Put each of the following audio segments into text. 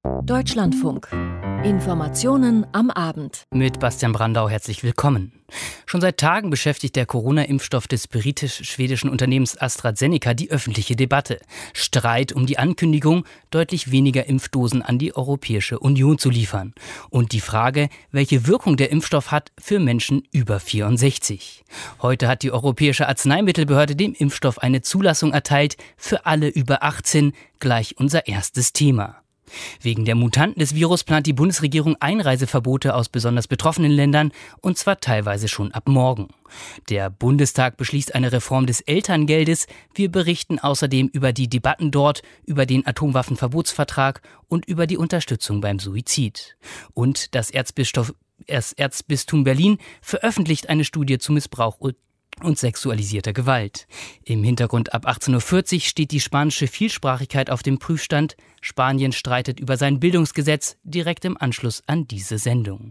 Deutschlandfunk. Informationen am Abend. Mit Bastian Brandau herzlich willkommen. Schon seit Tagen beschäftigt der Corona-Impfstoff des britisch-schwedischen Unternehmens AstraZeneca die öffentliche Debatte. Streit um die Ankündigung, deutlich weniger Impfdosen an die Europäische Union zu liefern. Und die Frage, welche Wirkung der Impfstoff hat für Menschen über 64. Heute hat die Europäische Arzneimittelbehörde dem Impfstoff eine Zulassung erteilt für alle über 18, gleich unser erstes Thema. Wegen der Mutanten des Virus plant die Bundesregierung Einreiseverbote aus besonders betroffenen Ländern, und zwar teilweise schon ab morgen. Der Bundestag beschließt eine Reform des Elterngeldes. Wir berichten außerdem über die Debatten dort, über den Atomwaffenverbotsvertrag und über die Unterstützung beim Suizid. Und das Erzbistum Berlin veröffentlicht eine Studie zu Missbrauch und sexualisierter Gewalt. Im Hintergrund ab 18.40 Uhr steht die spanische Vielsprachigkeit auf dem Prüfstand. Spanien streitet über sein Bildungsgesetz, direkt im Anschluss an diese Sendung.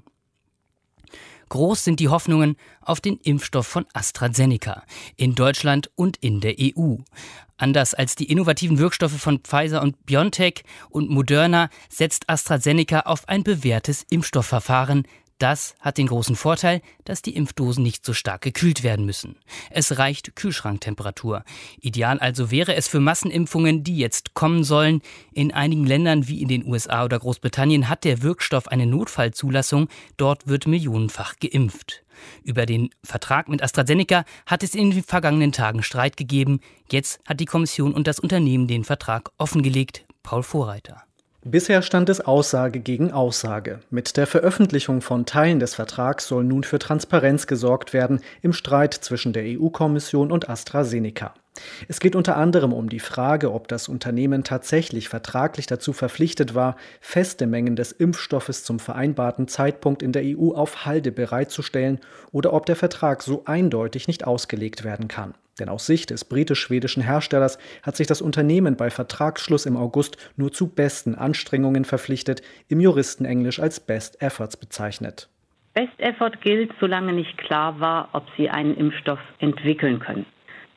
Groß sind die Hoffnungen auf den Impfstoff von AstraZeneca in Deutschland und in der EU. Anders als die innovativen Wirkstoffe von Pfizer und BioNTech und Moderna setzt AstraZeneca auf ein bewährtes Impfstoffverfahren. Das hat den großen Vorteil, dass die Impfdosen nicht so stark gekühlt werden müssen. Es reicht Kühlschranktemperatur. Ideal also wäre es für Massenimpfungen, die jetzt kommen sollen. In einigen Ländern wie in den USA oder Großbritannien hat der Wirkstoff eine Notfallzulassung. Dort wird millionenfach geimpft. Über den Vertrag mit AstraZeneca hat es in den vergangenen Tagen Streit gegeben. Jetzt hat die Kommission und das Unternehmen den Vertrag offengelegt. Paul Vorreiter. Bisher stand es Aussage gegen Aussage. Mit der Veröffentlichung von Teilen des Vertrags soll nun für Transparenz gesorgt werden im Streit zwischen der EU-Kommission und AstraZeneca. Es geht unter anderem um die Frage, ob das Unternehmen tatsächlich vertraglich dazu verpflichtet war, feste Mengen des Impfstoffes zum vereinbarten Zeitpunkt in der EU auf Halde bereitzustellen oder ob der Vertrag so eindeutig nicht ausgelegt werden kann. Denn aus Sicht des britisch-schwedischen Herstellers hat sich das Unternehmen bei Vertragsschluss im August nur zu besten Anstrengungen verpflichtet, im Juristenenglisch als Best Efforts bezeichnet. Best Effort gilt, solange nicht klar war, ob sie einen Impfstoff entwickeln können.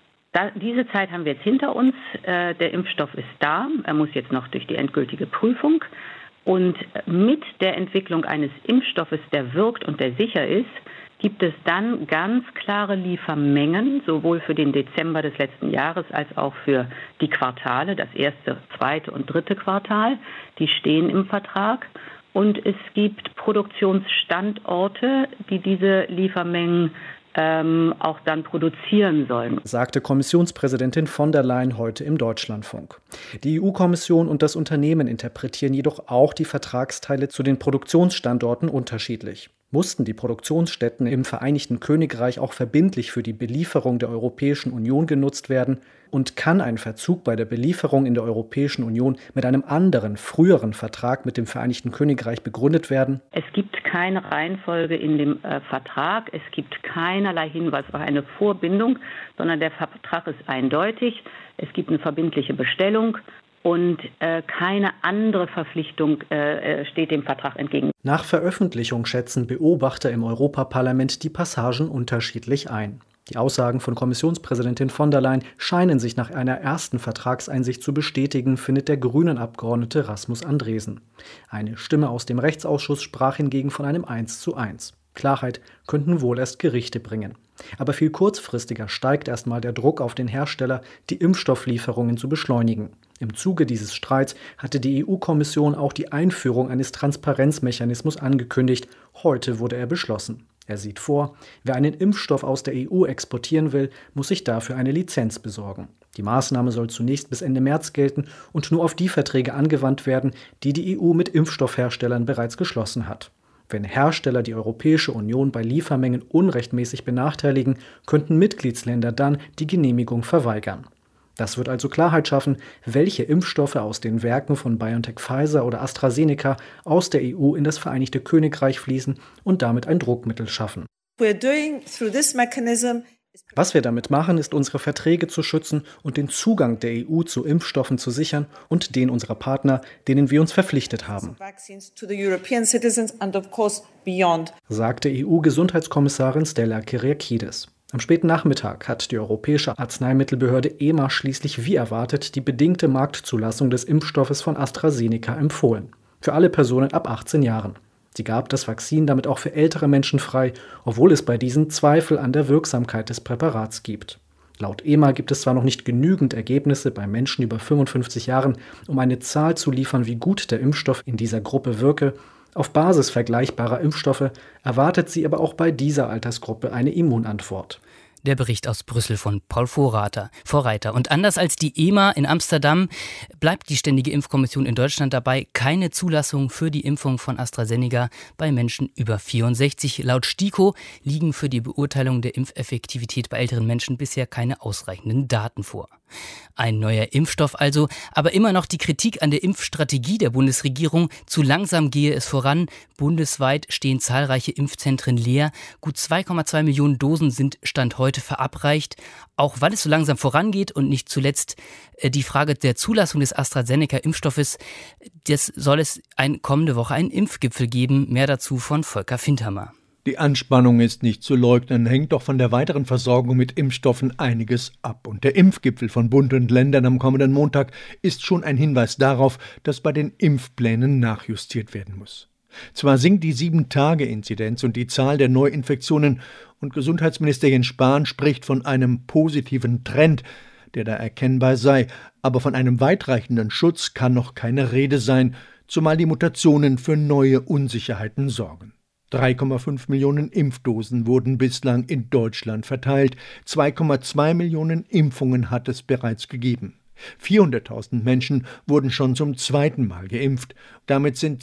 Diese Zeit haben wir jetzt hinter uns. Der Impfstoff ist da. Er muss jetzt noch durch die endgültige Prüfung. Und mit der Entwicklung eines Impfstoffes, der wirkt und der sicher ist, gibt es dann ganz klare Liefermengen, sowohl für den Dezember des letzten Jahres als auch für die Quartale, das erste, zweite und dritte Quartal. Die stehen im Vertrag. Und es gibt Produktionsstandorte, die diese Liefermengen auch dann produzieren sollen, sagte Kommissionspräsidentin von der Leyen heute im Deutschlandfunk. Die EU-Kommission und das Unternehmen interpretieren jedoch auch die Vertragsteile zu den Produktionsstandorten unterschiedlich. Mussten die Produktionsstätten im Vereinigten Königreich auch verbindlich für die Belieferung der Europäischen Union genutzt werden? Und kann ein Verzug bei der Belieferung in der Europäischen Union mit einem anderen, früheren Vertrag mit dem Vereinigten Königreich begründet werden? Es gibt keine Reihenfolge in dem Vertrag. Es gibt keinerlei Hinweis auf eine Vorbindung, sondern der Vertrag ist eindeutig. Es gibt eine verbindliche Bestellung. Und keine andere Verpflichtung steht dem Vertrag entgegen. Nach Veröffentlichung schätzen Beobachter im Europaparlament die Passagen unterschiedlich ein. Die Aussagen von Kommissionspräsidentin von der Leyen scheinen sich nach einer ersten Vertragseinsicht zu bestätigen, findet der Grünen-Abgeordnete Rasmus Andresen. Eine Stimme aus dem Rechtsausschuss sprach hingegen von einem 1:1. Klarheit könnten wohl erst Gerichte bringen. Aber viel kurzfristiger steigt erstmal der Druck auf den Hersteller, die Impfstofflieferungen zu beschleunigen. Im Zuge dieses Streits hatte die EU-Kommission auch die Einführung eines Transparenzmechanismus angekündigt. Heute wurde er beschlossen. Er sieht vor, wer einen Impfstoff aus der EU exportieren will, muss sich dafür eine Lizenz besorgen. Die Maßnahme soll zunächst bis Ende März gelten und nur auf die Verträge angewandt werden, die die EU mit Impfstoffherstellern bereits geschlossen hat. Wenn Hersteller die Europäische Union bei Liefermengen unrechtmäßig benachteiligen, könnten Mitgliedsländer dann die Genehmigung verweigern. Das wird also Klarheit schaffen, welche Impfstoffe aus den Werken von BioNTech, Pfizer oder AstraZeneca aus der EU in das Vereinigte Königreich fließen und damit ein Druckmittel schaffen. Was wir damit machen, ist, unsere Verträge zu schützen und den Zugang der EU zu Impfstoffen zu sichern und den unserer Partner, denen wir uns verpflichtet haben, sagte EU-Gesundheitskommissarin Stella Kyriakides. Am späten Nachmittag hat die Europäische Arzneimittelbehörde EMA schließlich wie erwartet die bedingte Marktzulassung des Impfstoffes von AstraZeneca empfohlen. für alle Personen ab 18 Jahren. Sie gab das Vakzin damit auch für ältere Menschen frei, obwohl es bei diesen Zweifel an der Wirksamkeit des Präparats gibt. Laut EMA gibt es zwar noch nicht genügend Ergebnisse bei Menschen über 55 Jahren, um eine Zahl zu liefern, wie gut der Impfstoff in dieser Gruppe wirke. Auf Basis vergleichbarer Impfstoffe erwartet sie aber auch bei dieser Altersgruppe eine Immunantwort. Der Bericht aus Brüssel von Paul Vorreiter. Und anders als die EMA in Amsterdam bleibt die Ständige Impfkommission in Deutschland dabei, keine Zulassung für die Impfung von AstraZeneca bei Menschen über 64. Laut STIKO liegen für die Beurteilung der Impfeffektivität bei älteren Menschen bisher keine ausreichenden Daten vor. Ein neuer Impfstoff also, aber immer noch die Kritik an der Impfstrategie der Bundesregierung. Zu langsam gehe es voran. Bundesweit stehen zahlreiche Impfzentren leer. Gut 2,2 Millionen Dosen sind Stand heute verabreicht. Auch weil es so langsam vorangeht und nicht zuletzt die Frage der Zulassung des AstraZeneca-Impfstoffes. Das soll es kommende Woche einen Impfgipfel geben. Mehr dazu von Volker Findhammer. Die Anspannung ist nicht zu leugnen, hängt doch von der weiteren Versorgung mit Impfstoffen einiges ab. Und der Impfgipfel von Bund und Ländern am kommenden Montag ist schon ein Hinweis darauf, dass bei den Impfplänen nachjustiert werden muss. Zwar sinkt die 7-Tage-Inzidenz und die Zahl der Neuinfektionen und Gesundheitsminister Jens Spahn spricht von einem positiven Trend, der da erkennbar sei, aber von einem weitreichenden Schutz kann noch keine Rede sein, zumal die Mutationen für neue Unsicherheiten sorgen. 3,5 Millionen Impfdosen wurden bislang in Deutschland verteilt. 2,2 Millionen Impfungen hat es bereits gegeben. 400.000 Menschen wurden schon zum zweiten Mal geimpft. Damit sind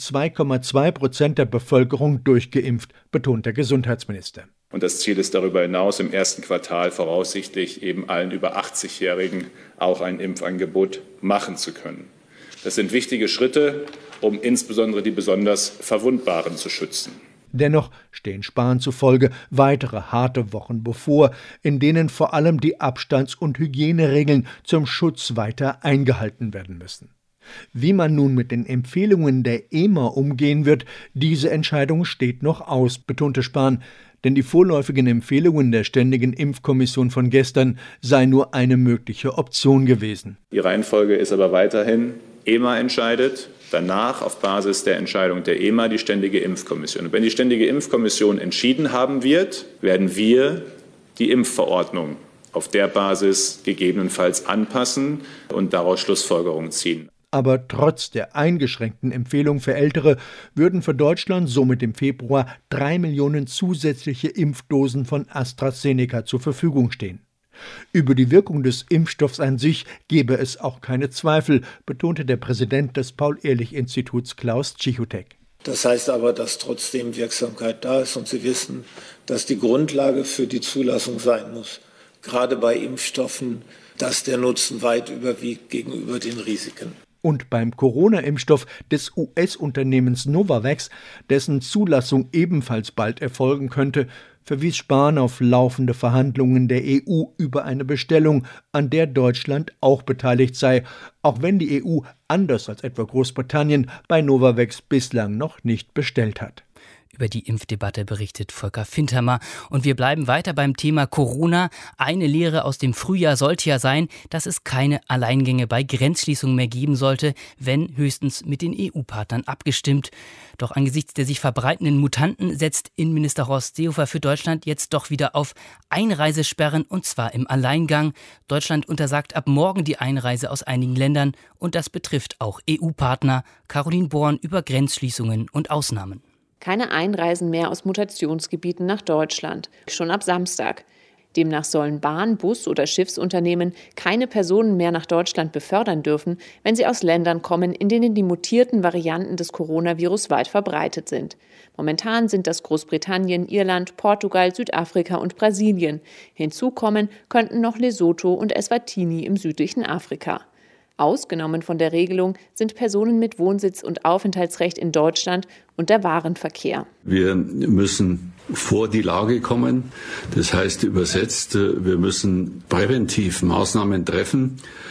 2,2% der Bevölkerung durchgeimpft, betont der Gesundheitsminister. Und das Ziel ist darüber hinaus, im ersten Quartal voraussichtlich eben allen über 80-Jährigen auch ein Impfangebot machen zu können. Das sind wichtige Schritte, um insbesondere die besonders Verwundbaren zu schützen. Dennoch stehen Spahn zufolge weitere harte Wochen bevor, in denen vor allem die Abstands- und Hygieneregeln zum Schutz weiter eingehalten werden müssen. Wie man nun mit den Empfehlungen der EMA umgehen wird, diese Entscheidung steht noch aus, betonte Spahn, denn die vorläufigen Empfehlungen der Ständigen Impfkommission von gestern seien nur eine mögliche Option gewesen. Die Reihenfolge ist aber weiterhin: EMA entscheidet, danach auf Basis der Entscheidung der EMA die Ständige Impfkommission. Und wenn die Ständige Impfkommission entschieden haben wird, werden wir die Impfverordnung auf der Basis gegebenenfalls anpassen und daraus Schlussfolgerungen ziehen. Aber trotz der eingeschränkten Empfehlung für Ältere würden für Deutschland somit im Februar 3 Millionen zusätzliche Impfdosen von AstraZeneca zur Verfügung stehen. Über die Wirkung des Impfstoffs an sich gebe es auch keine Zweifel, betonte der Präsident des Paul-Ehrlich-Instituts Klaus Cichutek. Das heißt aber, dass trotzdem Wirksamkeit da ist und Sie wissen, dass die Grundlage für die Zulassung sein muss, gerade bei Impfstoffen, dass der Nutzen weit überwiegt gegenüber den Risiken. Und beim Corona-Impfstoff des US-Unternehmens Novavax, dessen Zulassung ebenfalls bald erfolgen könnte, verwies Spahn auf laufende Verhandlungen der EU über eine Bestellung, an der Deutschland auch beteiligt sei, auch wenn die EU, anders als etwa Großbritannien, bei Novavax bislang noch nicht bestellt hat. Über die Impfdebatte berichtet Volker Findhammer. Und wir bleiben weiter beim Thema Corona. Eine Lehre aus dem Frühjahr sollte ja sein, dass es keine Alleingänge bei Grenzschließungen mehr geben sollte, wenn höchstens mit den EU-Partnern abgestimmt. Doch angesichts der sich verbreitenden Mutanten setzt Innenminister Horst Seehofer für Deutschland jetzt doch wieder auf Einreisesperren, und zwar im Alleingang. Deutschland untersagt ab morgen die Einreise aus einigen Ländern, und das betrifft auch EU-Partner. Caroline Born über Grenzschließungen und Ausnahmen. Keine Einreisen mehr aus Mutationsgebieten nach Deutschland, schon ab Samstag. Demnach sollen Bahn-, Bus- oder Schiffsunternehmen keine Personen mehr nach Deutschland befördern dürfen, wenn sie aus Ländern kommen, in denen die mutierten Varianten des Coronavirus weit verbreitet sind. Momentan sind das Großbritannien, Irland, Portugal, Südafrika und Brasilien. Hinzu kommen könnten noch Lesotho und Eswatini im südlichen Afrika. Ausgenommen von der Regelung sind Personen mit Wohnsitz und Aufenthaltsrecht in Deutschland und der Warenverkehr. Wir müssen vor die Lage kommen. Das heißt übersetzt, wir müssen präventiv Maßnahmen treffen,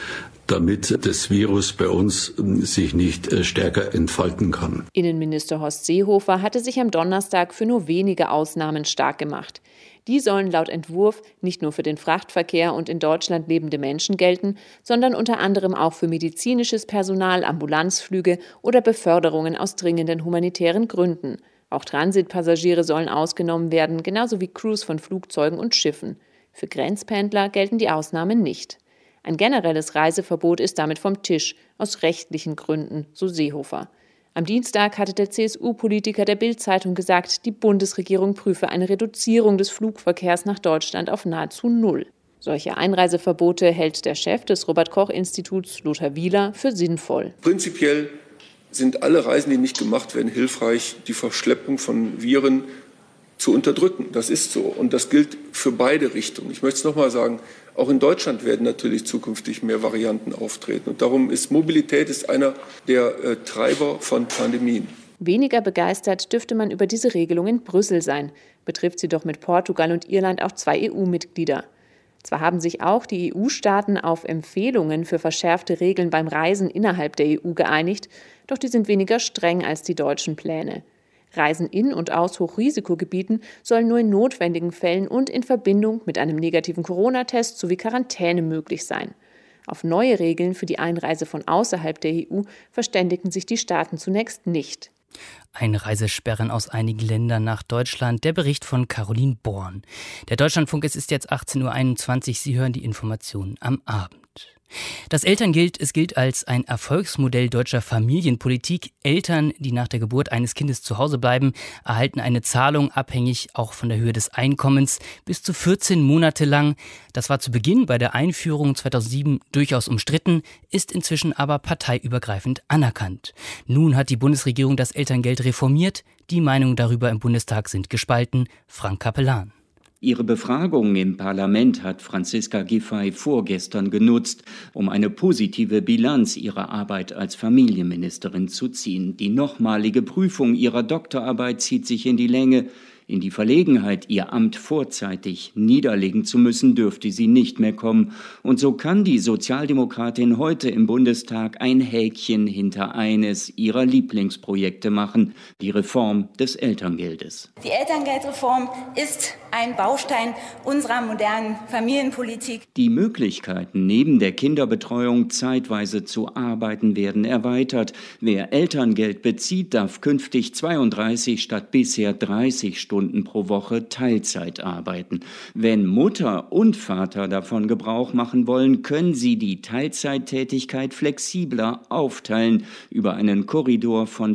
damit das Virus bei uns sich nicht stärker entfalten kann. Innenminister Horst Seehofer hatte sich am Donnerstag für nur wenige Ausnahmen stark gemacht. Die sollen laut Entwurf nicht nur für den Frachtverkehr und in Deutschland lebende Menschen gelten, sondern unter anderem auch für medizinisches Personal, Ambulanzflüge oder Beförderungen aus dringenden humanitären Gründen. Auch Transitpassagiere sollen ausgenommen werden, genauso wie Crews von Flugzeugen und Schiffen. Für Grenzpendler gelten die Ausnahmen nicht. Ein generelles Reiseverbot ist damit vom Tisch, aus rechtlichen Gründen, so Seehofer. Am Dienstag hatte der CSU-Politiker der Bild-Zeitung gesagt, die Bundesregierung prüfe eine Reduzierung des Flugverkehrs nach Deutschland auf nahezu null. Solche Einreiseverbote hält der Chef des Robert-Koch-Instituts, Lothar Wieler, für sinnvoll. Prinzipiell sind alle Reisen, die nicht gemacht werden, hilfreich, die Verschleppung von Viren zu unterdrücken. Das ist so und das gilt für beide Richtungen. Ich möchte es noch mal sagen, auch in Deutschland werden natürlich zukünftig mehr Varianten auftreten. Und darum ist Mobilität einer der Treiber von Pandemien. Weniger begeistert dürfte man über diese Regelung in Brüssel sein. Betrifft sie doch mit Portugal und Irland auch 2 EU-Mitglieder. Zwar haben sich auch die EU-Staaten auf Empfehlungen für verschärfte Regeln beim Reisen innerhalb der EU geeinigt, doch die sind weniger streng als die deutschen Pläne. Reisen in und aus Hochrisikogebieten sollen nur in notwendigen Fällen und in Verbindung mit einem negativen Corona-Test sowie Quarantäne möglich sein. Auf neue Regeln für die Einreise von außerhalb der EU verständigten sich die Staaten zunächst nicht. Einreisesperren aus einigen Ländern nach Deutschland. Der Bericht von Caroline Born. Der Deutschlandfunk, es ist jetzt 18.21 Uhr. Sie hören die Informationen am Abend. Das Elterngeld, es gilt als ein Erfolgsmodell deutscher Familienpolitik. Eltern, die nach der Geburt eines Kindes zu Hause bleiben, erhalten eine Zahlung, abhängig auch von der Höhe des Einkommens, bis zu 14 Monate lang. Das war zu Beginn bei der Einführung 2007 durchaus umstritten, ist inzwischen aber parteiübergreifend anerkannt. Nun hat die Bundesregierung das Elterngeld reformiert. Die Meinungen darüber im Bundestag sind gespalten. Frank Capellan. Ihre Befragung im Parlament hat Franziska Giffey vorgestern genutzt, um eine positive Bilanz ihrer Arbeit als Familienministerin zu ziehen. Die nochmalige Prüfung ihrer Doktorarbeit zieht sich in die Länge. In die Verlegenheit, ihr Amt vorzeitig niederlegen zu müssen, dürfte sie nicht mehr kommen. Und so kann die Sozialdemokratin heute im Bundestag ein Häkchen hinter eines ihrer Lieblingsprojekte machen, die Reform des Elterngeldes. Die Elterngeldreform ist ein Baustein unserer modernen Familienpolitik. Die Möglichkeiten, neben der Kinderbetreuung zeitweise zu arbeiten, werden erweitert. Wer Elterngeld bezieht, darf künftig 32 statt bisher 30 Stunden pro Woche Teilzeit arbeiten. Wenn Mutter und Vater davon Gebrauch machen wollen, können sie die Teilzeittätigkeit flexibler aufteilen über einen Korridor von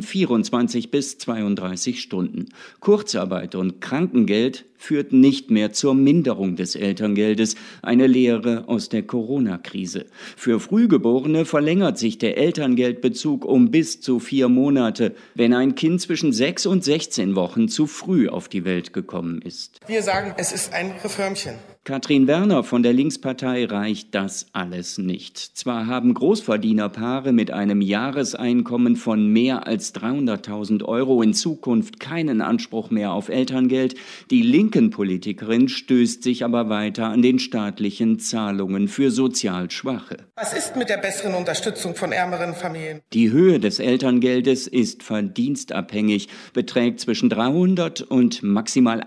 24 bis 32 Stunden. Kurzarbeit und Krankengeld führt nicht mehr zur Minderung des Elterngeldes, eine Lehre aus der Corona-Krise. Für Frühgeborene verlängert sich der Elterngeldbezug um bis zu 4 Monate, wenn ein Kind zwischen 6 und 16 Wochen zu früh auf die Welt gekommen ist. Wir sagen, es ist ein Reformchen. Katrin Werner von der Linkspartei reicht das alles nicht. Zwar haben Großverdienerpaare mit einem Jahreseinkommen von mehr als 300.000 Euro in Zukunft keinen Anspruch mehr auf Elterngeld. Die linken Politikerin stößt sich aber weiter an den staatlichen Zahlungen für sozial Schwache. Was ist mit der besseren Unterstützung von ärmeren Familien? Die Höhe des Elterngeldes ist verdienstabhängig, beträgt zwischen 300 und maximal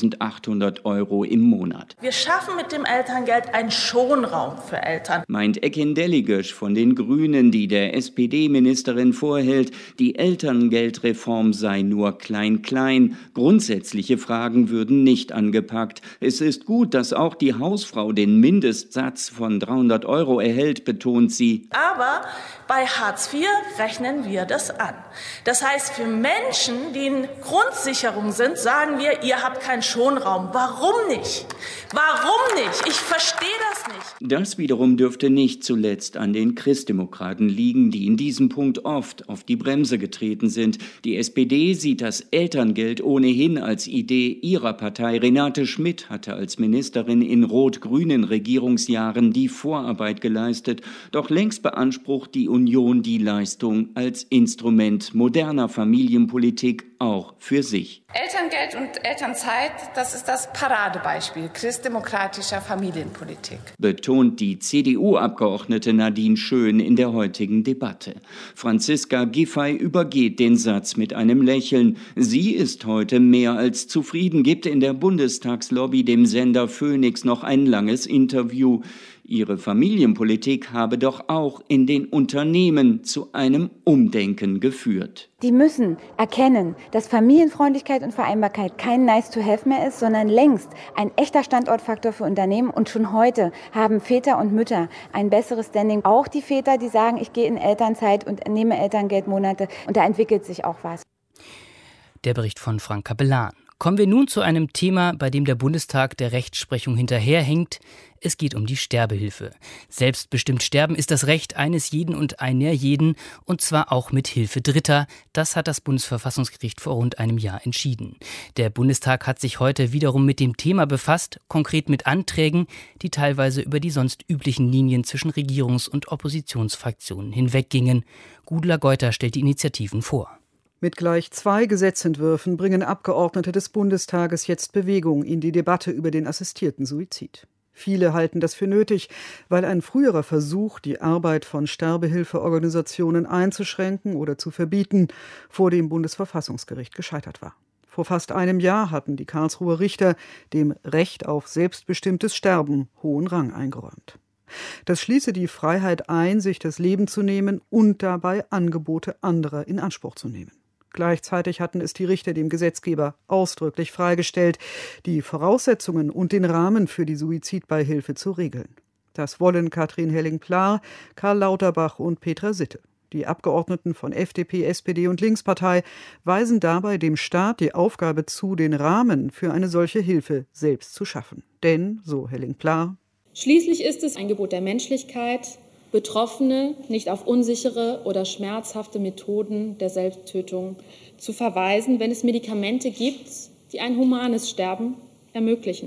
1.800 Euro im Monat. Wir schaffen mit dem Elterngeld einen Schonraum für Eltern, meint Ekin Deligisch von den Grünen, die der SPD-Ministerin vorhält, die Elterngeldreform sei nur klein-klein. Grundsätzliche Fragen würden nicht angepackt. Es ist gut, dass auch die Hausfrau den Mindestsatz von 300 Euro erhält, betont sie. Aber bei Hartz IV rechnen wir das an. Das heißt, für Menschen, die in Grundsicherung sind, sagen wir, ihr habt keinen Schonraum. Warum nicht? Warum nicht? Ich verstehe das nicht. Das wiederum dürfte nicht zuletzt an den Christdemokraten liegen, die in diesem Punkt oft auf die Bremse getreten sind. Die SPD sieht das Elterngeld ohnehin als Idee ihrer Partei. Renate Schmidt hatte als Ministerin in rot-grünen Regierungsjahren die Vorarbeit geleistet. Doch längst beansprucht die Union die Leistung als Instrument moderner Familienpolitik auch für sich. Elterngeld und Elternzeit, das ist das Paradebeispiel christdemokratischer basisdemokratischer Familienpolitik. Betont die CDU-Abgeordnete Nadine Schön in der heutigen Debatte. Franziska Giffey übergeht den Satz mit einem Lächeln. Sie ist heute mehr als zufrieden, gibt in der Bundestagslobby dem Sender Phoenix noch ein langes Interview. Ihre Familienpolitik habe doch auch in den Unternehmen zu einem Umdenken geführt. Die müssen erkennen, dass Familienfreundlichkeit und Vereinbarkeit kein Nice-to-have mehr ist, sondern längst ein echter Standortfaktor für Unternehmen. Und schon heute haben Väter und Mütter ein besseres Standing. Auch die Väter, die sagen, ich gehe in Elternzeit und nehme Elterngeldmonate. Und da entwickelt sich auch was. Der Bericht von Frank Capellan. Kommen wir nun zu einem Thema, bei dem der Bundestag der Rechtsprechung hinterherhinkt. Es geht um die Sterbehilfe. Selbstbestimmt sterben ist das Recht eines jeden und einer jeden, und zwar auch mit Hilfe Dritter. Das hat das Bundesverfassungsgericht vor rund einem Jahr entschieden. Der Bundestag hat sich heute wiederum mit dem Thema befasst, konkret mit Anträgen, die teilweise über die sonst üblichen Linien zwischen Regierungs- und Oppositionsfraktionen hinweggingen. Gudula Geuter stellt die Initiativen vor. Mit gleich 2 Gesetzentwürfen bringen Abgeordnete des Bundestages jetzt Bewegung in die Debatte über den assistierten Suizid. Viele halten das für nötig, weil ein früherer Versuch, die Arbeit von Sterbehilfeorganisationen einzuschränken oder zu verbieten, vor dem Bundesverfassungsgericht gescheitert war. Vor fast einem Jahr hatten die Karlsruher Richter dem Recht auf selbstbestimmtes Sterben hohen Rang eingeräumt. Das schließe die Freiheit ein, sich das Leben zu nehmen und dabei Angebote anderer in Anspruch zu nehmen. Gleichzeitig hatten es die Richter dem Gesetzgeber ausdrücklich freigestellt, die Voraussetzungen und den Rahmen für die Suizidbeihilfe zu regeln. Das wollen Katrin Helling-Plahr, Karl Lauterbach und Petra Sitte. Die Abgeordneten von FDP, SPD und Linkspartei weisen dabei dem Staat die Aufgabe zu, den Rahmen für eine solche Hilfe selbst zu schaffen. Denn, so Helling-Plahr, schließlich ist es ein Gebot der Menschlichkeit, Betroffene nicht auf unsichere oder schmerzhafte Methoden der Selbsttötung zu verweisen, wenn es Medikamente gibt, die ein humanes Sterben ermöglichen.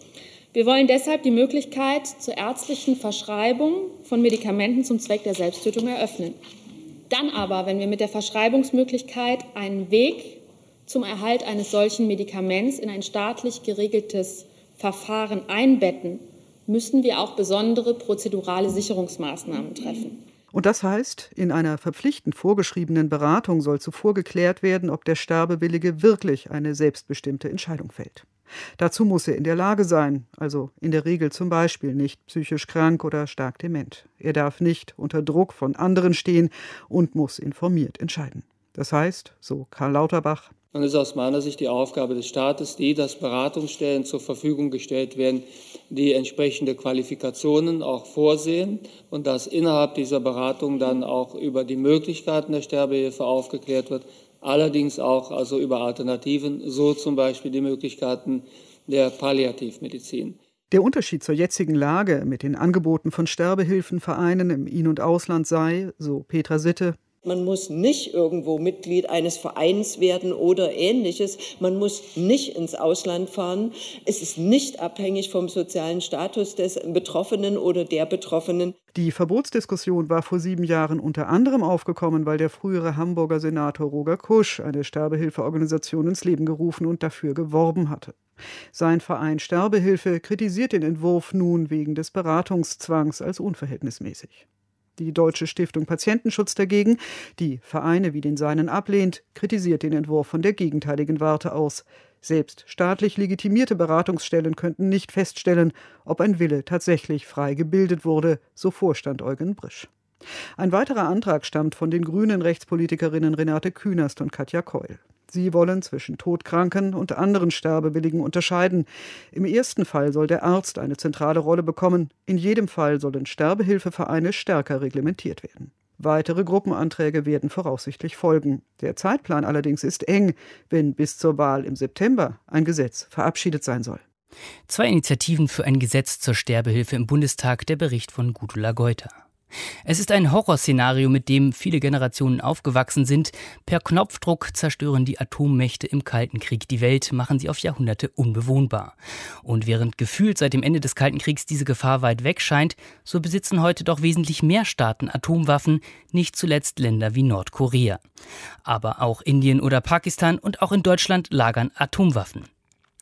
Wir wollen deshalb die Möglichkeit zur ärztlichen Verschreibung von Medikamenten zum Zweck der Selbsttötung eröffnen. Dann aber, wenn wir mit der Verschreibungsmöglichkeit einen Weg zum Erhalt eines solchen Medikaments in ein staatlich geregeltes Verfahren einbetten, müssen wir auch besondere prozedurale Sicherungsmaßnahmen treffen. Und das heißt, in einer verpflichtend vorgeschriebenen Beratung soll zuvor geklärt werden, ob der Sterbewillige wirklich eine selbstbestimmte Entscheidung fällt. Dazu muss er in der Lage sein, also in der Regel zum Beispiel nicht psychisch krank oder stark dement. Er darf nicht unter Druck von anderen stehen und muss informiert entscheiden. Das heißt, so Karl Lauterbach, dann ist aus meiner Sicht die Aufgabe des Staates die, dass Beratungsstellen zur Verfügung gestellt werden, die entsprechende Qualifikationen auch vorsehen und dass innerhalb dieser Beratung dann auch über die Möglichkeiten der Sterbehilfe aufgeklärt wird, allerdings auch also über Alternativen, so zum Beispiel die Möglichkeiten der Palliativmedizin. Der Unterschied zur jetzigen Lage mit den Angeboten von Sterbehilfenvereinen im In- und Ausland sei, so Petra Sitte, man muss nicht irgendwo Mitglied eines Vereins werden oder Ähnliches. Man muss nicht ins Ausland fahren. Es ist nicht abhängig vom sozialen Status des Betroffenen oder der Betroffenen. Die Verbotsdiskussion war vor 7 Jahren unter anderem aufgekommen, weil der frühere Hamburger Senator Roger Kusch eine Sterbehilfeorganisation ins Leben gerufen und dafür geworben hatte. Sein Verein Sterbehilfe kritisiert den Entwurf nun wegen des Beratungszwangs als unverhältnismäßig. Die Deutsche Stiftung Patientenschutz dagegen, die Vereine wie den seinen ablehnt, kritisiert den Entwurf von der gegenteiligen Warte aus. Selbst staatlich legitimierte Beratungsstellen könnten nicht feststellen, ob ein Wille tatsächlich frei gebildet wurde, so Vorstand Eugen Brisch. Ein weiterer Antrag stammt von den grünen Rechtspolitikerinnen Renate Künast und Katja Keul. Sie wollen zwischen Todkranken und anderen Sterbewilligen unterscheiden. Im ersten Fall soll der Arzt eine zentrale Rolle bekommen. In jedem Fall sollen Sterbehilfevereine stärker reglementiert werden. Weitere Gruppenanträge werden voraussichtlich folgen. Der Zeitplan allerdings ist eng, wenn bis zur Wahl im September ein Gesetz verabschiedet sein soll. 2 Initiativen für ein Gesetz zur Sterbehilfe im Bundestag, der Bericht von Gudula Geuter. Es ist ein Horrorszenario, mit dem viele Generationen aufgewachsen sind. Per Knopfdruck zerstören die Atommächte im Kalten Krieg die Welt, machen sie auf Jahrhunderte unbewohnbar. Und während gefühlt seit dem Ende des Kalten Kriegs diese Gefahr weit weg scheint, so besitzen heute doch wesentlich mehr Staaten Atomwaffen, nicht zuletzt Länder wie Nordkorea. Aber auch Indien oder Pakistan und auch in Deutschland lagern Atomwaffen.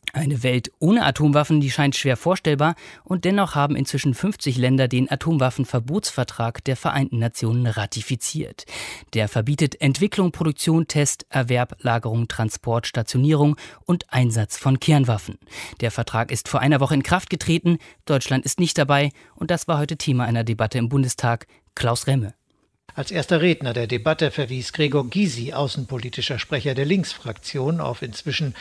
Eine Welt ohne Atomwaffen, die scheint schwer vorstellbar, und dennoch haben inzwischen 50 Länder den Atomwaffenverbotsvertrag der Vereinten Nationen ratifiziert. Der verbietet Entwicklung, Produktion, Test, Erwerb, Lagerung, Transport, Stationierung und Einsatz von Kernwaffen. Der Vertrag ist vor einer Woche in Kraft getreten, Deutschland ist nicht dabei, und das war heute Thema einer Debatte im Bundestag. Klaus Remme. Als erster Redner der Debatte verwies Gregor Gysi, außenpolitischer Sprecher der Linksfraktion, auf inzwischen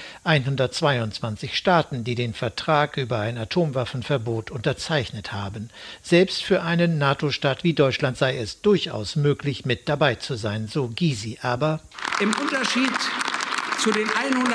122 Staaten, die den Vertrag über ein Atomwaffenverbot unterzeichnet haben. Selbst für einen NATO-Staat wie Deutschland sei es durchaus möglich, mit dabei zu sein, so Gysi. Aber im Unterschied zu den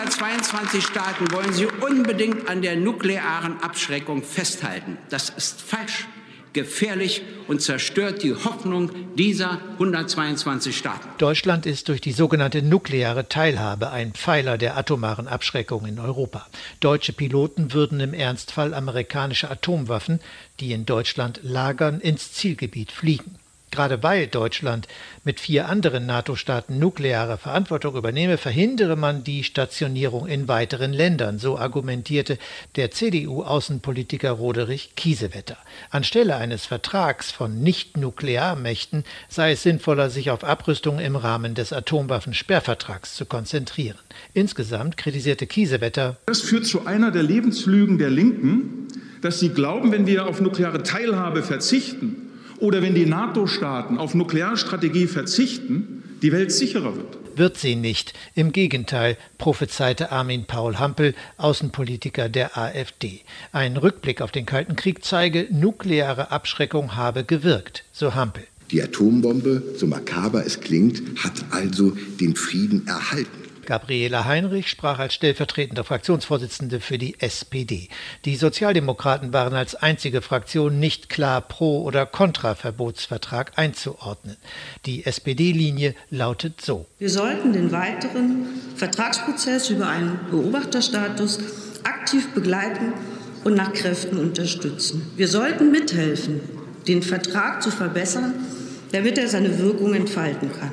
122 Staaten wollen sie unbedingt an der nuklearen Abschreckung festhalten. Das ist falsch, gefährlich und zerstört die Hoffnung dieser 122 Staaten. Deutschland ist durch die sogenannte nukleare Teilhabe ein Pfeiler der atomaren Abschreckung in Europa. Deutsche Piloten würden im Ernstfall amerikanische Atomwaffen, die in Deutschland lagern, ins Zielgebiet fliegen. Gerade weil Deutschland mit 4 anderen NATO-Staaten nukleare Verantwortung übernehme, verhindere man die Stationierung in weiteren Ländern, so argumentierte der CDU-Außenpolitiker Roderich Kiesewetter. Anstelle eines Vertrags von Nicht-Nuklearmächten sei es sinnvoller, sich auf Abrüstung im Rahmen des Atomwaffensperrvertrags zu konzentrieren. Insgesamt kritisierte Kiesewetter: Das führt zu einer der Lebenslügen der Linken, dass sie glauben, wenn wir auf nukleare Teilhabe verzichten, oder wenn die NATO-Staaten auf Nuklearstrategie verzichten, die Welt sicherer wird. Wird sie nicht. Im Gegenteil, prophezeite Armin Paul Hampel, Außenpolitiker der AfD. Ein Rückblick auf den Kalten Krieg zeige, nukleare Abschreckung habe gewirkt, so Hampel. Die Atombombe, so makaber es klingt, hat also den Frieden erhalten. Gabriela Heinrich sprach als stellvertretende Fraktionsvorsitzende für die SPD. Die Sozialdemokraten waren als einzige Fraktion nicht klar pro- oder kontra Verbotsvertrag einzuordnen. Die SPD-Linie lautet so: Wir sollten den weiteren Vertragsprozess über einen Beobachterstatus aktiv begleiten und nach Kräften unterstützen. Wir sollten mithelfen, den Vertrag zu verbessern, damit er seine Wirkung entfalten kann.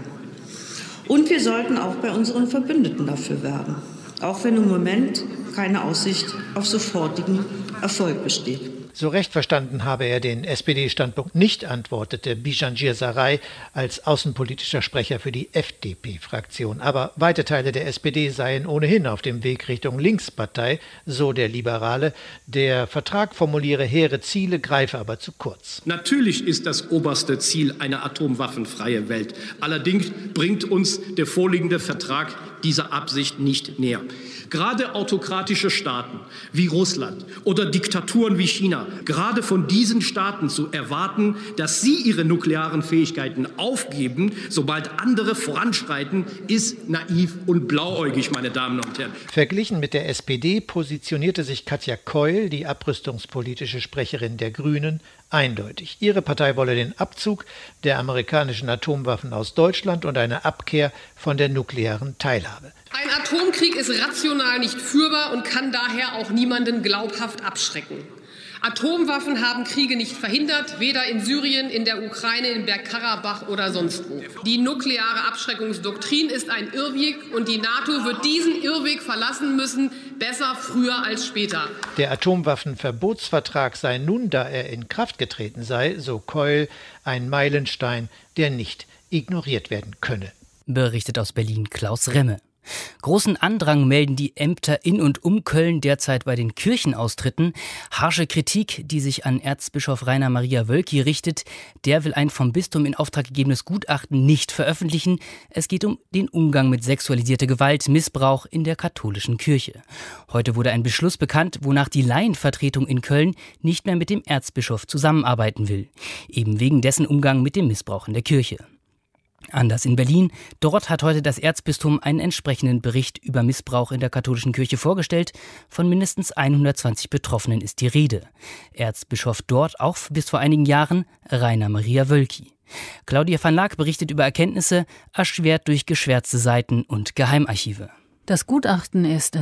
Und wir sollten auch bei unseren Verbündeten dafür werben, auch wenn im Moment keine Aussicht auf sofortigen Erfolg besteht. So recht verstanden habe er den SPD-Standpunkt nicht, antwortete Bijan Girsaray als außenpolitischer Sprecher für die FDP-Fraktion. Aber weite Teile der SPD seien ohnehin auf dem Weg Richtung Linkspartei, so der Liberale. Der Vertrag formuliere hehre Ziele, greife aber zu kurz. Natürlich ist das oberste Ziel eine atomwaffenfreie Welt. Allerdings bringt uns der vorliegende Vertrag dieser Absicht nicht näher. Gerade autokratische Staaten wie Russland oder Diktaturen wie China, gerade von diesen Staaten zu erwarten, dass sie ihre nuklearen Fähigkeiten aufgeben, sobald andere voranschreiten, ist naiv und blauäugig, meine Damen und Herren. Verglichen mit der SPD positionierte sich Katja Keul, die abrüstungspolitische Sprecherin der Grünen, eindeutig. Ihre Partei wolle den Abzug der amerikanischen Atomwaffen aus Deutschland und eine Abkehr von der nuklearen Teilhabe. Ein Atomkrieg ist rational nicht führbar und kann daher auch niemanden glaubhaft abschrecken. Atomwaffen haben Kriege nicht verhindert, weder in Syrien, in der Ukraine, in Bergkarabach oder sonst wo. Die nukleare Abschreckungsdoktrin ist ein Irrweg und die NATO wird diesen Irrweg verlassen müssen, besser früher als später. Der Atomwaffenverbotsvertrag sei nun, da er in Kraft getreten sei, so Keul, ein Meilenstein, der nicht ignoriert werden könne. Berichtet aus Berlin Klaus Remme. Großen Andrang melden die Ämter in und um Köln derzeit bei den Kirchenaustritten. Harsche Kritik, die sich an Erzbischof Rainer Maria Wölki richtet. Der will ein vom Bistum in Auftrag gegebenes Gutachten nicht veröffentlichen. Es geht um den Umgang mit sexualisierter Gewalt, Missbrauch in der katholischen Kirche. Heute wurde ein Beschluss bekannt, wonach die Laienvertretung in Köln nicht mehr mit dem Erzbischof zusammenarbeiten will. Eben wegen dessen Umgang mit dem Missbrauch in der Kirche. Anders in Berlin. Dort hat heute das Erzbistum einen entsprechenden Bericht über Missbrauch in der katholischen Kirche vorgestellt. Von mindestens 120 Betroffenen ist die Rede. Erzbischof dort auch bis vor einigen Jahren Rainer Maria Wölki. Claudia van Laak berichtet über Erkenntnisse, erschwert durch geschwärzte Seiten und Geheimarchive. Das Gutachten ist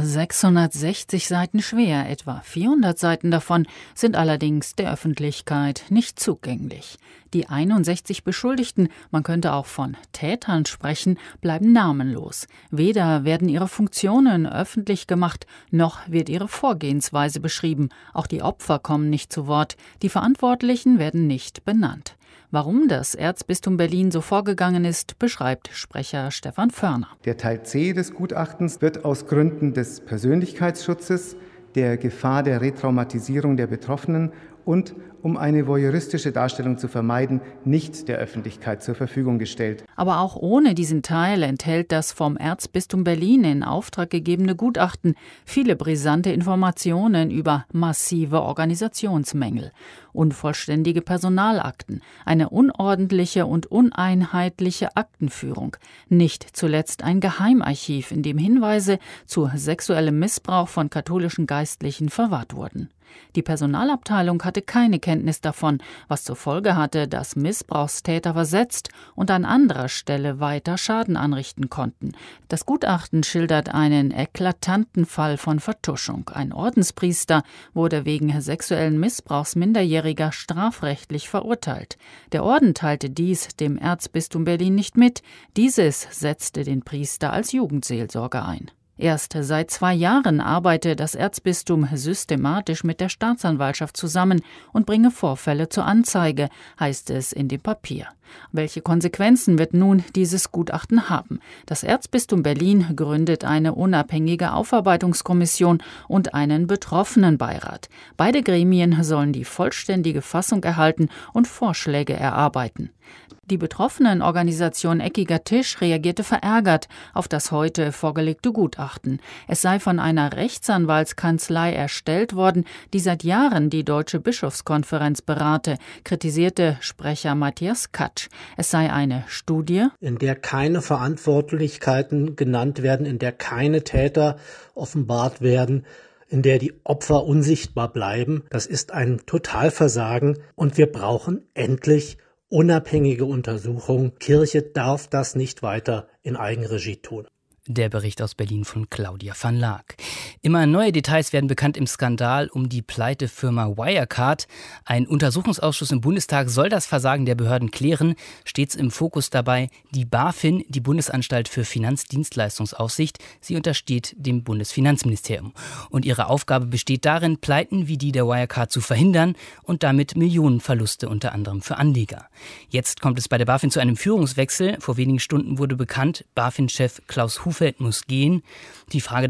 660 Seiten schwer, etwa 400 Seiten davon sind allerdings der Öffentlichkeit nicht zugänglich. Die 61 Beschuldigten, man könnte auch von Tätern sprechen, bleiben namenlos. Weder werden ihre Funktionen öffentlich gemacht, noch wird ihre Vorgehensweise beschrieben. Auch die Opfer kommen nicht zu Wort, die Verantwortlichen werden nicht benannt. Warum das Erzbistum Berlin so vorgegangen ist, beschreibt Sprecher Stefan Förner. Der Teil C des Gutachtens wird aus Gründen des Persönlichkeitsschutzes, der Gefahr der Retraumatisierung der Betroffenen und um eine voyeuristische Darstellung zu vermeiden, nicht der Öffentlichkeit zur Verfügung gestellt. Aber auch ohne diesen Teil enthält das vom Erzbistum Berlin in Auftrag gegebene Gutachten viele brisante Informationen über massive Organisationsmängel, unvollständige Personalakten, eine unordentliche und uneinheitliche Aktenführung, nicht zuletzt ein Geheimarchiv, in dem Hinweise zu sexuellem Missbrauch von katholischen Geistlichen verwahrt wurden. Die Personalabteilung hatte keine Kenntnis davon, was zur Folge hatte, dass Missbrauchstäter versetzt und an anderer Stelle weiter Schaden anrichten konnten. Das Gutachten schildert einen eklatanten Fall von Vertuschung. Ein Ordenspriester wurde wegen sexuellen Missbrauchs Minderjähriger strafrechtlich verurteilt. Der Orden teilte dies dem Erzbistum Berlin nicht mit. Dieses setzte den Priester als Jugendseelsorger ein. Erst seit 2 Jahren arbeite das Erzbistum systematisch mit der Staatsanwaltschaft zusammen und bringe Vorfälle zur Anzeige, heißt es in dem Papier. Welche Konsequenzen wird nun dieses Gutachten haben? Das Erzbistum Berlin gründet eine unabhängige Aufarbeitungskommission und einen Betroffenenbeirat. Beide Gremien sollen die vollständige Fassung erhalten und Vorschläge erarbeiten. Die Betroffenenorganisation Eckiger Tisch reagierte verärgert auf das heute vorgelegte Gutachten. Es sei von einer Rechtsanwaltskanzlei erstellt worden, die seit Jahren die Deutsche Bischofskonferenz berate, kritisierte Sprecher Matthias Katsch. Es sei eine Studie, in der keine Verantwortlichkeiten genannt werden, in der keine Täter offenbart werden, in der die Opfer unsichtbar bleiben. Das ist ein Totalversagen und wir brauchen endlich unabhängige Untersuchung. Kirche darf das nicht weiter in Eigenregie tun. Der Bericht aus Berlin von Claudia van Laak. Immer neue Details werden bekannt im Skandal um die Pleitefirma Wirecard. Ein Untersuchungsausschuss im Bundestag soll das Versagen der Behörden klären. Stets im Fokus dabei die BaFin, die Bundesanstalt für Finanzdienstleistungsaufsicht. Sie untersteht dem Bundesfinanzministerium. Und ihre Aufgabe besteht darin, Pleiten wie die der Wirecard zu verhindern und damit Millionenverluste unter anderem für Anleger. Jetzt kommt es bei der BaFin zu einem Führungswechsel. Vor wenigen Stunden wurde bekannt, BaFin-Chef Klaus Hufeld muss gehen. Die Frage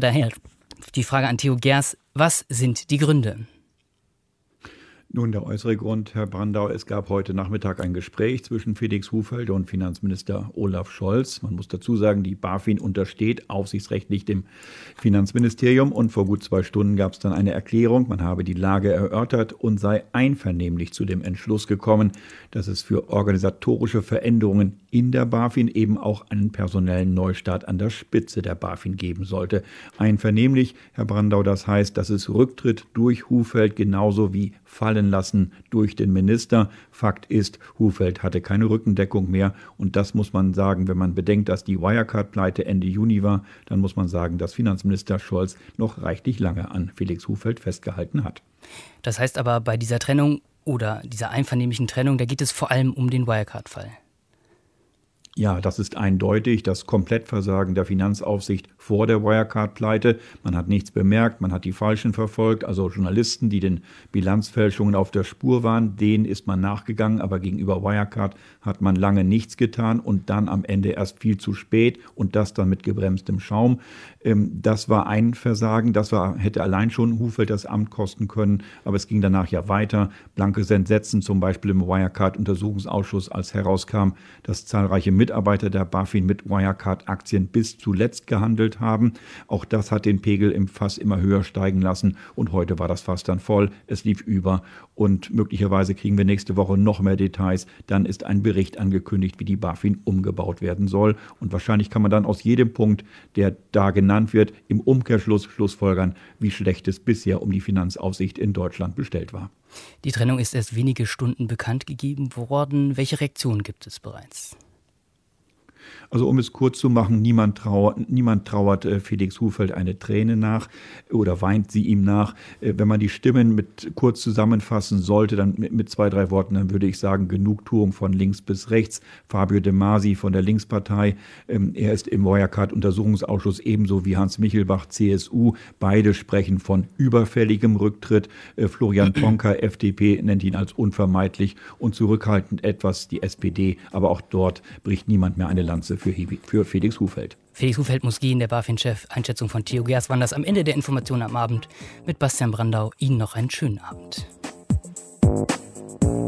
an Theo Gers, was sind die Gründe? Nun, der äußere Grund, Herr Brandau, es gab heute Nachmittag ein Gespräch zwischen Felix Hufeld und Finanzminister Olaf Scholz. Man muss dazu sagen, die BaFin untersteht aufsichtsrechtlich dem Finanzministerium und vor gut 2 Stunden gab es dann eine Erklärung, man habe die Lage erörtert und sei einvernehmlich zu dem Entschluss gekommen, dass es für organisatorische Veränderungen in der BaFin eben auch einen personellen Neustart an der Spitze der BaFin geben sollte. Einvernehmlich, Herr Brandau, das heißt, dass es Rücktritt durch Hufeld genauso wie fallen lassen durch den Minister. Fakt ist, Hufeld hatte keine Rückendeckung mehr und das muss man sagen, wenn man bedenkt, dass die Wirecard-Pleite Ende Juni war, dann muss man sagen, dass Finanzminister Scholz noch reichlich lange an Felix Hufeld festgehalten hat. Das heißt aber, bei dieser Trennung oder dieser einvernehmlichen Trennung, da geht es vor allem um den Wirecard-Fall. Ja, das ist eindeutig das Komplettversagen der Finanzaufsicht vor der Wirecard-Pleite. Man hat nichts bemerkt, man hat die Falschen verfolgt, also Journalisten, die den Bilanzfälschungen auf der Spur waren, denen ist man nachgegangen, aber gegenüber Wirecard hat man lange nichts getan und dann am Ende erst viel zu spät und das dann mit gebremstem Schaum. Das war ein Versagen, hätte allein schon Hufeld das Amt kosten können, aber es ging danach ja weiter. Blankes Entsetzen zum Beispiel im Wirecard-Untersuchungsausschuss, als herauskam, dass zahlreiche Mitarbeiter der BaFin mit Wirecard-Aktien bis zuletzt gehandelt haben. Auch das hat den Pegel im Fass immer höher steigen lassen und heute war das Fass dann voll, es lief über und möglicherweise kriegen wir nächste Woche noch mehr Details. Dann ist ein Bericht angekündigt, wie die BaFin umgebaut werden soll und wahrscheinlich kann man dann aus jedem Punkt, der da genannt wird, im Umkehrschluss schlussfolgern, wie schlecht es bisher um die Finanzaufsicht in Deutschland bestellt war. Die Trennung ist erst wenige Stunden bekannt gegeben worden. Welche Reaktionen gibt es bereits? Also um es kurz zu machen, niemand trauert Felix Hufeld eine Träne nach oder weint sie ihm nach. Wenn man die Stimmen kurz zusammenfassen sollte, dann mit 2, 3 Worten, dann würde ich sagen, Genugtuung von links bis rechts. Fabio De Masi von der Linkspartei, er ist im Wirecard-Untersuchungsausschuss ebenso wie Hans Michelbach, CSU. Beide sprechen von überfälligem Rücktritt. Florian Ponker, FDP, nennt ihn als unvermeidlich und zurückhaltend etwas die SPD. Aber auch dort bricht niemand mehr eine Lanze für Felix Hufeld. Felix Hufeld muss gehen, der BaFin-Chef. Einschätzung von Theo Gerswanders am Ende der Information am Abend mit Bastian Brandau. Ihnen noch einen schönen Abend.